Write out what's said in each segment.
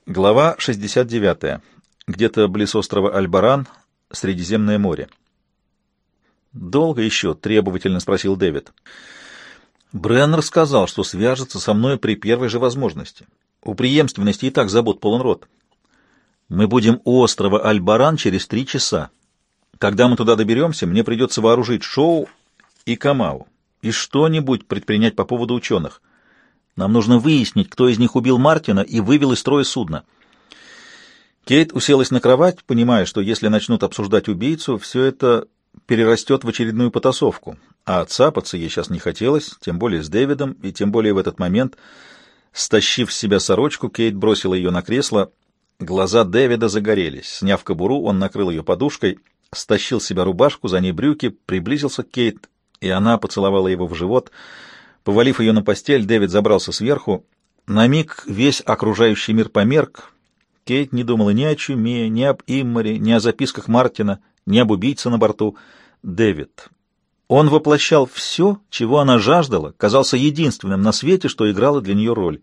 Глава 69. Где-то близ острова Альбаран, Средиземное море. «Долго еще?» — требовательно спросил Дэвид. Бреннер сказал, что свяжется со мной при первой же возможности. У преемственности и так забот полон рот. Мы будем у острова Альбаран через 3 часа. Когда мы туда доберемся, мне придется вооружить Шоу и Камау и что-нибудь предпринять по поводу ученых. Нам нужно выяснить, кто из них убил Мартина и вывел из строя судно. Кейт уселась на кровать, понимая, что если начнут обсуждать убийцу, все это перерастет в очередную потасовку. А цапаться ей сейчас не хотелось, тем более с Дэвидом, и тем более в этот момент. Стащив с себя сорочку, Кейт бросила ее на кресло. Глаза Дэвида загорелись. Сняв кобуру, он накрыл ее подушкой, стащил с себя рубашку, за ней брюки, приблизился к Кейт, и она поцеловала его в живот. Повалив ее на постель, Дэвид забрался сверху. На миг весь окружающий мир померк. Кейт не думала ни о чуме, ни об Иммаре, ни о записках Мартина, ни об убийце на борту. Дэвид. Он воплощал все, чего она жаждала, казался единственным на свете, что играло для нее роль.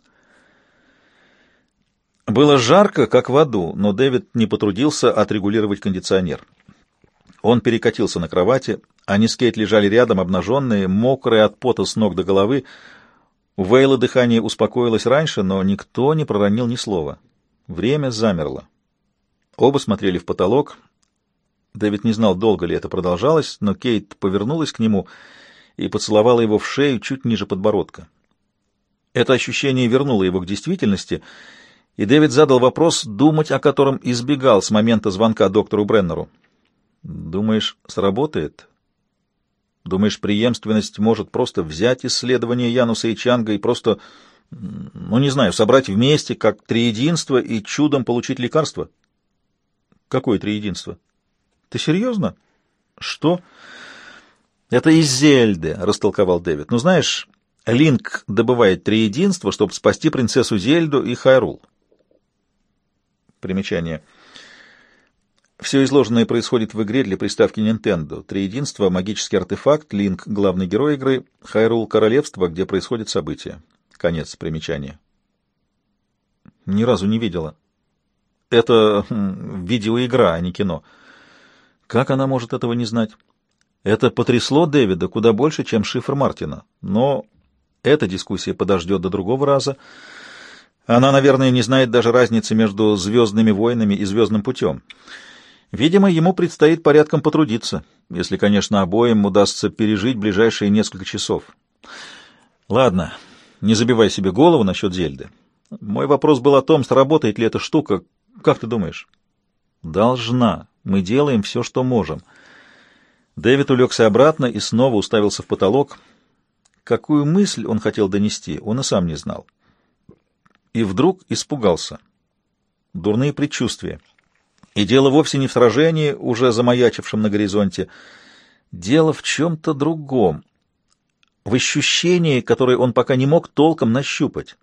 Было жарко, как в аду, но Дэвид не потрудился отрегулировать кондиционер. Он перекатился на кровати. Они с Кейт лежали рядом, обнаженные, мокрые от пота с ног до головы. У Вейла дыхание успокоилось раньше, но никто не проронил ни слова. Время замерло. Оба смотрели в потолок. Дэвид не знал, долго ли это продолжалось, но Кейт повернулась к нему и поцеловала его в шею чуть ниже подбородка. Это ощущение вернуло его к действительности, и Дэвид задал вопрос, думать о котором избегал с момента звонка доктору Бреннеру. «Думаешь, сработает? Думаешь, преемственность может просто взять исследования Януса и Чанга и просто, не знаю, собрать вместе, как триединство, и чудом получить лекарство?» «Какое триединство? Ты серьезно?» «Что?» «Это из Зельды», — растолковал Дэвид. «Ну, знаешь, Линк добывает триединство, чтобы спасти принцессу Зельду и Хайрул». Примечание. Все изложенное происходит в игре для приставки Nintendo. Триединство — магический артефакт, Линк — главный герой игры, Хайрул — королевство, где происходят события. Конец примечания. Ни разу не видела. Это видеоигра, а не кино. Как она может этого не знать? Это потрясло Дэвида куда больше, чем шифр Мартина. Но эта дискуссия подождет до другого раза. Она, наверное, не знает даже разницы между «Звездными войнами» и «Звездным путем». Видимо, ему предстоит порядком потрудиться, если, конечно, обоим удастся пережить ближайшие несколько часов. Ладно, не забивай себе голову насчет Зельды. Мой вопрос был о том, сработает ли эта штука. Как ты думаешь? Должна. Мы делаем все, что можем. Дэвид улегся обратно и снова уставился в потолок. Какую мысль он хотел донести, он и сам не знал. И вдруг испугался. Дурные предчувствия. И дело вовсе не в сражении, уже замаячившем на горизонте. Дело в чем-то другом, в ощущении, которое он пока не мог толком нащупать.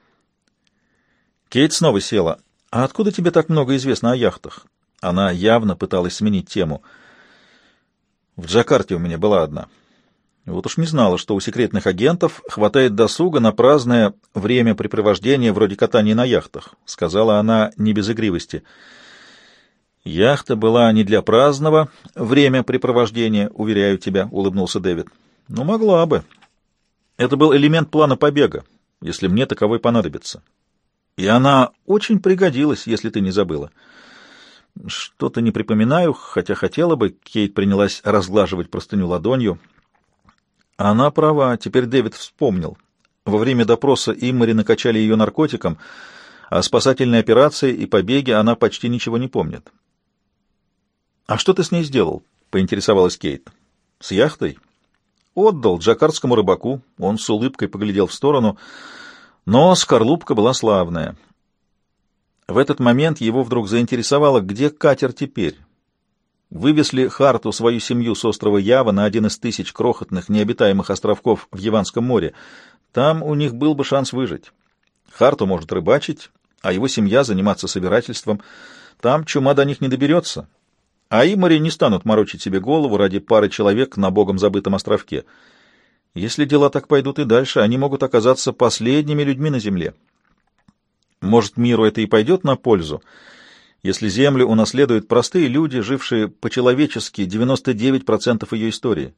Кейт снова села. «А откуда тебе так много известно о яхтах?» Она явно пыталась сменить тему. «В Джакарте у меня была одна. Вот уж не знала, что у секретных агентов хватает досуга на праздное времяпрепровождение вроде катания на яхтах», — сказала она не без игривости. «Яхта была не для праздного времяпрепровождения, уверяю тебя», — улыбнулся Дэвид. «Ну, могла бы. Это был элемент плана побега, если мне таковой понадобится. И она очень пригодилась, если ты не забыла». «Что-то не припоминаю, хотя хотела бы», — Кейт принялась разглаживать простыню ладонью. Она права, теперь Дэвид вспомнил. Во время допроса Иммари накачали ее наркотиком, а спасательной операции и побеге она почти ничего не помнит. «А что ты с ней сделал?» — поинтересовалась Кейт. «С яхтой?» «Отдал джакартскому рыбаку». Он с улыбкой поглядел в сторону, но скорлупка была славная. В этот момент его вдруг заинтересовало, где катер теперь. Вывез ли Харту свою семью с острова Ява на один из 1000 крохотных необитаемых островков в Яванском море? Там у них был бы шанс выжить. Харту может рыбачить, а его семья заниматься собирательством. Там чума до них не доберется. А Иммари не станут морочить себе голову ради пары человек на богом забытом островке. Если дела так пойдут и дальше, они могут оказаться последними людьми на земле. Может, миру это и пойдет на пользу, если Землю унаследуют простые люди, жившие по-человечески 99% ее истории.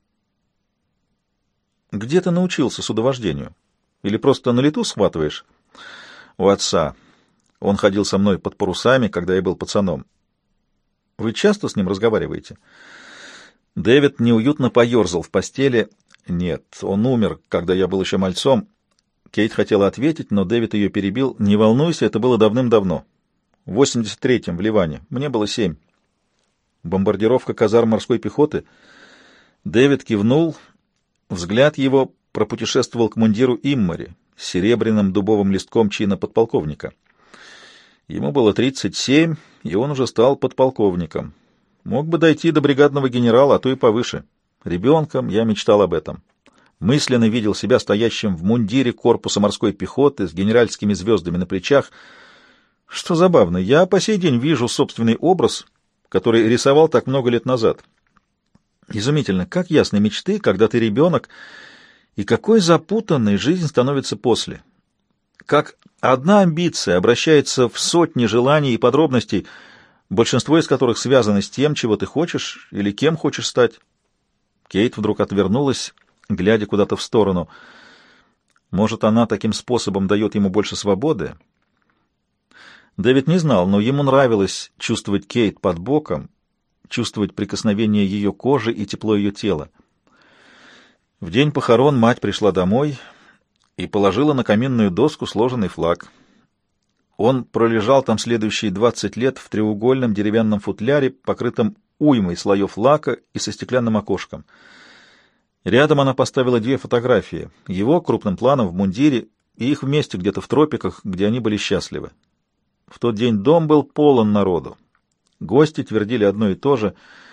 Где ты научился судовождению? Или просто на лету схватываешь? У отца. Он ходил со мной под парусами, когда я был пацаном. Вы часто с ним разговариваете? Дэвид неуютно поерзал в постели. Нет, он умер, когда я был еще мальцом. Кейт хотела ответить, но Дэвид ее перебил. Не волнуйся, это было давным-давно. В 83-м, в Ливане. Мне было 7. Бомбардировка казарм морской пехоты. Дэвид кивнул. Взгляд его пропутешествовал к мундиру Иммари с серебряным дубовым листком чина подполковника. Ему было 37, и он уже стал подполковником. Мог бы дойти до бригадного генерала, а то и повыше. Ребенком я мечтал об этом. Мысленно видел себя стоящим в мундире корпуса морской пехоты с генеральскими звездами на плечах. Что забавно, я по сей день вижу собственный образ, который рисовал так много лет назад. Изумительно, как ясны мечты, когда ты ребенок, и какой запутанной жизнь становится после. Как одна амбиция обращается в сотни желаний и подробностей, большинство из которых связаны с тем, чего ты хочешь или кем хочешь стать. Кейт вдруг отвернулась, глядя куда-то в сторону. Может, она таким способом дает ему больше свободы? Дэвид не знал, но ему нравилось чувствовать Кейт под боком, чувствовать прикосновение ее кожи и тепло ее тела. В день похорон мать пришла домой и положила на каминную доску сложенный флаг. Он пролежал там следующие 20 лет в треугольном деревянном футляре, покрытом уймой слоев лака и со стеклянным окошком. Рядом она поставила 2 фотографии, его крупным планом в мундире и их вместе где-то в тропиках, где они были счастливы. В тот день дом был полон народу. Гости твердили одно и то же.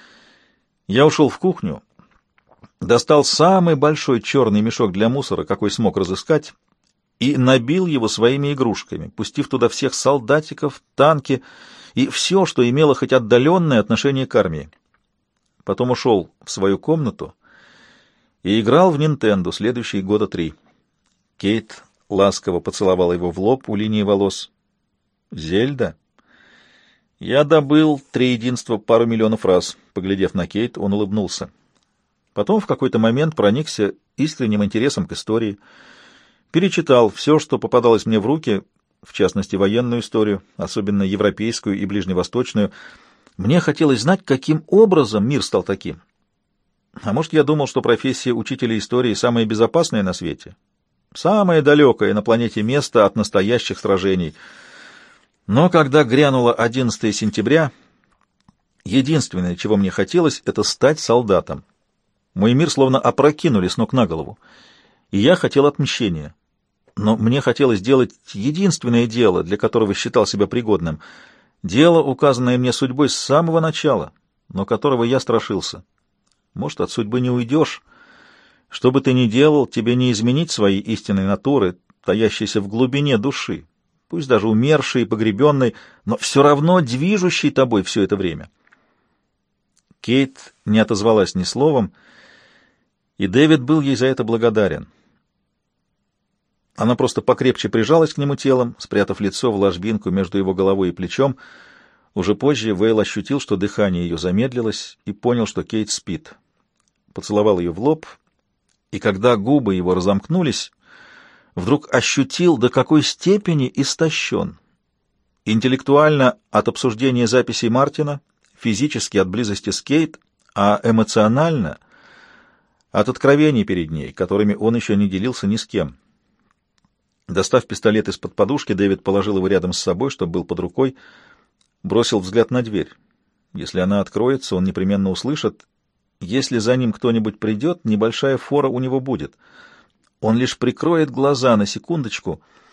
Я ушел в кухню, достал самый большой черный мешок для мусора, какой смог разыскать, и набил его своими игрушками, пустив туда всех солдатиков, танки и все, что имело хоть отдаленное отношение к армии. Потом ушел в свою комнату и играл в Нинтендо следующие 3 года. Кейт ласково поцеловала его в лоб у линии волос. «Зельда?» «Я добыл триединство пару миллионов раз». Поглядев на Кейт, он улыбнулся. Потом в какой-то момент проникся искренним интересом к истории. Перечитал все, что попадалось мне в руки, в частности, военную историю, особенно европейскую и ближневосточную. Мне хотелось знать, каким образом мир стал таким. А может, я думал, что профессия учителя истории самая безопасная на свете, самое далекое на планете место от настоящих сражений. Но когда грянуло 11 сентября, единственное, чего мне хотелось, это стать солдатом. Мой мир словно опрокинули с ног на голову, и я хотел отмщения. Но мне хотелось сделать единственное дело, для которого считал себя пригодным, дело, указанное мне судьбой с самого начала, но которого я страшился. Может, от судьбы не уйдешь. Что бы ты ни делал, тебе не изменить своей истинной натуры, таящейся в глубине души, пусть даже умершей и погребенной, но все равно движущей тобой все это время. Кейт не отозвалась ни словом, и Дэвид был ей за это благодарен. Она просто покрепче прижалась к нему телом, спрятав лицо в ложбинку между его головой и плечом. Уже позже Вейл ощутил, что дыхание ее замедлилось, и понял, что Кейт спит. Поцеловал ее в лоб, и когда губы его разомкнулись, вдруг ощутил, до какой степени истощен. Интеллектуально от обсуждения записей Мартина, физически от близости с Кейт, а эмоционально от откровений перед ней, которыми он еще не делился ни с кем. Достав пистолет из-под подушки, Дэвид положил его рядом с собой, чтобы был под рукой, бросил взгляд на дверь. Если она откроется, он непременно услышит. Если за ним кто-нибудь придет, небольшая фора у него будет. Он лишь прикроет глаза на секундочку —